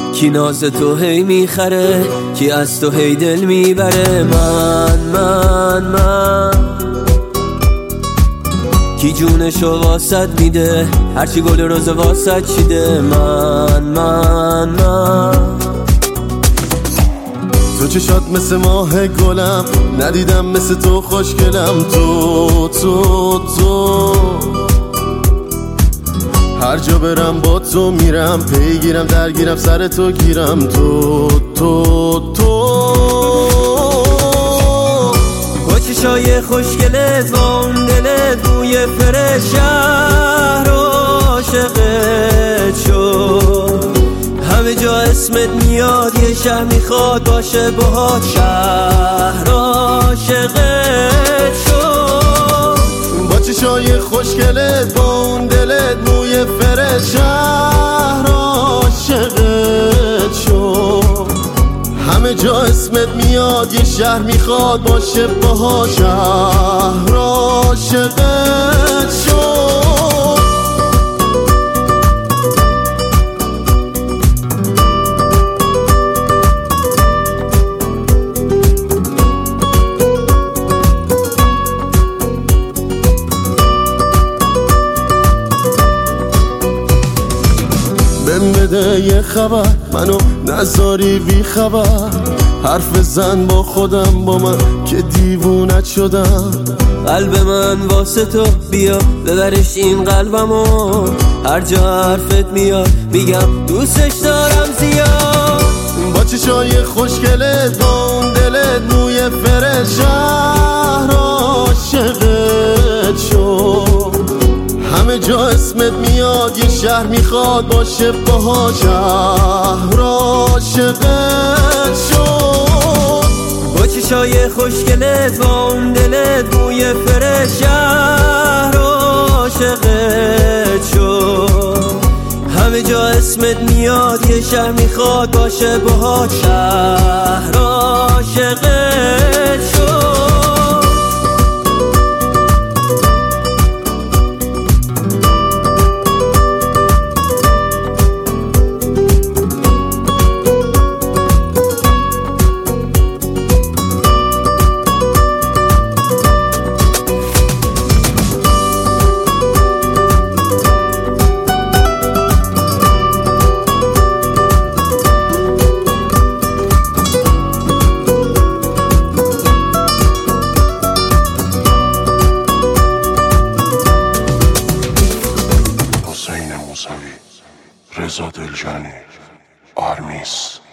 کی ناز تو هی میخره، کی از تو هی دل میبره. من کی جونشو واسط میده، هرچی گل روز واسط چیده. من تو چشات مثل ماه گلم، ندیدم مثل تو خوشگلم. تو هر جا برم با تو میرم، پیگیرم درگیرم سر تو گیرم. تو با چشای خوشگلت، با اون دلت، بوی فرش، شهر عاشقت شد. همه جا اسمت میاد، یه شهر میخواد باشه باهات. شهر عاشقت شد. با چشای خوشگلت، با اون دلت، موی فرش، شهر عاشقت شد. همه جا اسمت میاد، یه شهر میخواد باشه باهات. شهر عاشقت شد. بهم بده یه خبر، منو نذاری بی خبر. حرف زن با خودم، با من که دیوونت شدم. قلب من واسه تو، بیا ببرش این قلبمو. هر جا حرفت میاد میگم دوستش دارم زیاد. با چشای خوشگلت، با اون دلت، موی فرش، شهر عاشقت شد. همه جا اسمت میاد، یه شهر میخواد باشه باهات. شهر عاشقت شد. با چشای خوشگلت، با اون دلت، بوی فرش، شهر عاشقت شد. همه جا اسمت میاد، یه شهر میخواد باشه باهات. شهر عاشقت شد. رضا دلجانی، آرمیس.